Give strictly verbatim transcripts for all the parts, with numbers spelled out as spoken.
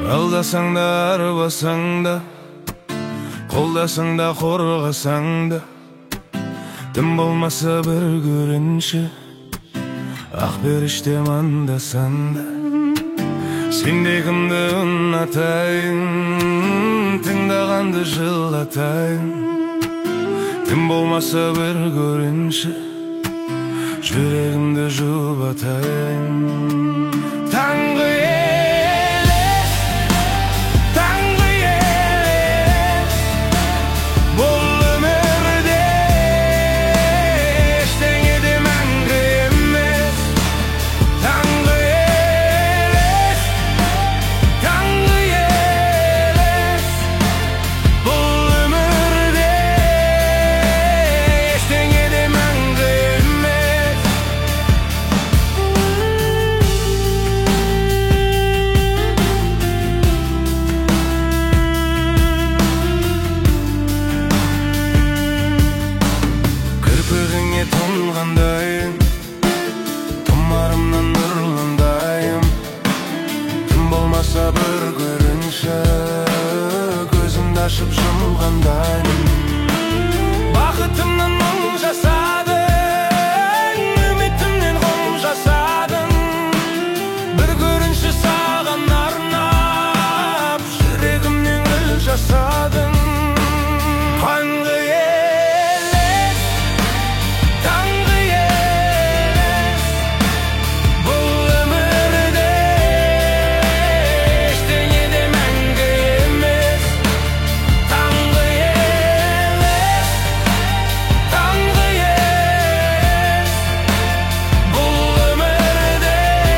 Алдасаң да, арбасаң да, қолдасаң да, қорғасаң да, тым болмаса бір көрінші, ақ періште мандасан да. Сенде кімді ұнатайын, тыңдағанды жылатайын, тым болмаса бір көрінші, жүрегімді жұбатайын. Таңғы елес, таңғы елес, бұл өмірде ештеңе де мәңгі емес. Таңғы елес, таңғы елес, бұл өмірде ештеңе де мәңгі емес. Кірпігіңе тұнғандайым, тұмарымнан нұрландайым, тым болмаса бір көрінші, көзімді ашып жұмғандайым. Бақытымнан мұң жасадың, үмітімнен ғұм жасадың, бір көрінші саған арнап, жүрегімнен гүл жасадың. Таңғы елес, таңғы елес, бұл өмірде ештеңе де мәңгі емес. Таңғы елес, таңғы елес, бұл өмірде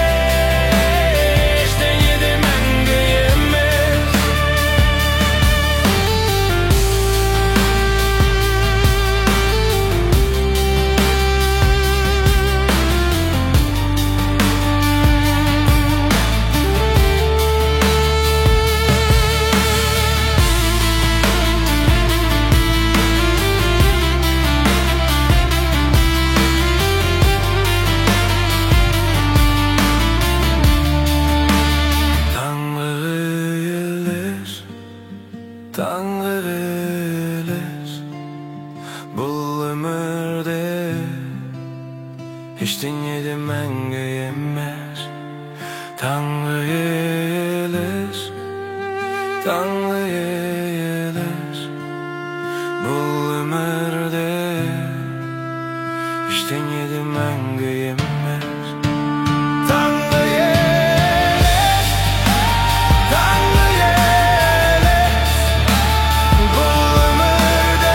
ештеңе де мәңгі емес. Таңғы елес, бұл өмірде ештеңе де мәңгі емес. Таңғы елес, таңғы елес, бұл өмірде ештеңе де мәңгі емес. Таңғы елес, таңғы елес, бұл өмірде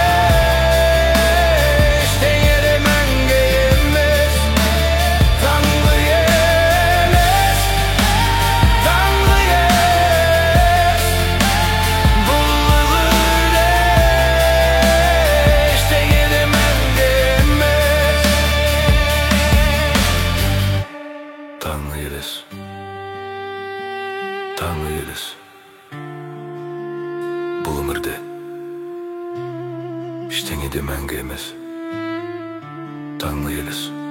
ештеңе де мәңгі емес. Таңғы елес, таңғы елес, бұл өмірде ештеңе де мәңгі емес. Таңғы елес, таңғы елес, бұл өмірде ештеңе де мәңгі емес. Таңғы елес.